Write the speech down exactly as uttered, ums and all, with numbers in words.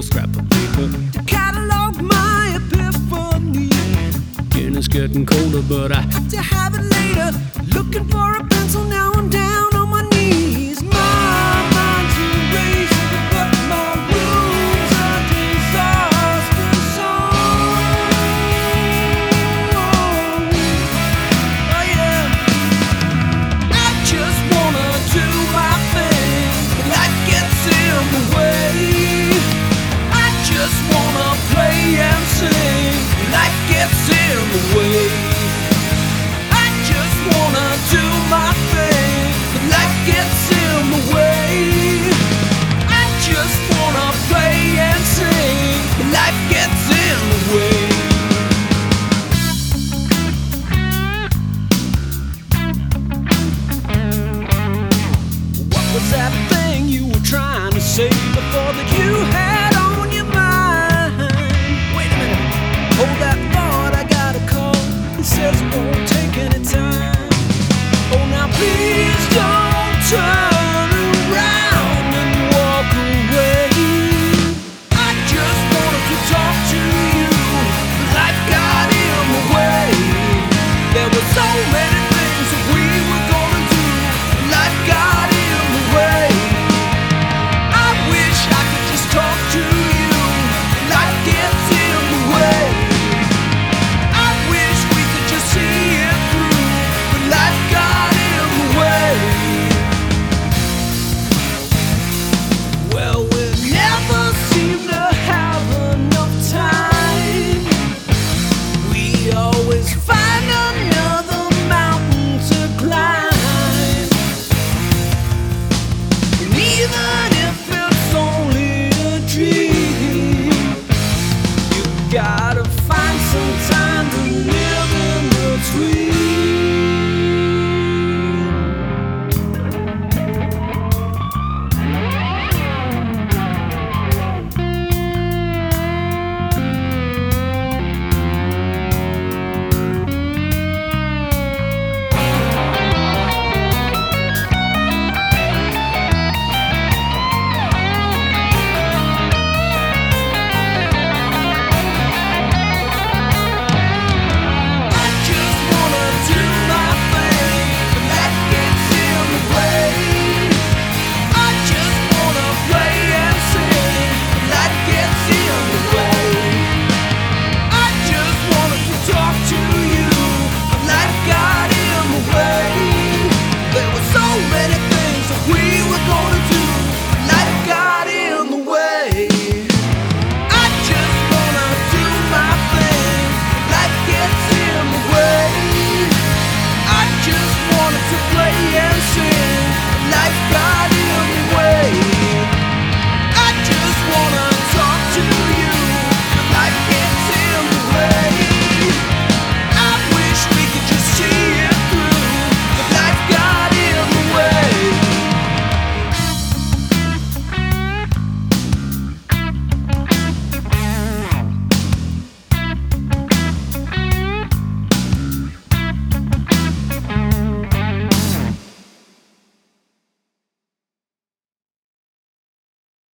scrap of paper to catalog my epiphany. Again, it's getting colder, but I Have to have it later. Looking for a pencil, now I'm down on my knees. My mind's erased, but my room's a disaster zone. Oh yeah. I just wanna do my thing, but life gets in the way. I just wanna play and sing, life gets in the way. I just wanna do my thing, but life gets in the way. I just wanna play and sing, but life gets in the way. What was that thing you were trying to say before that you had on your mind? Wait a minute, hold that thought, I got a call. It says it won't take any time. Oh, now please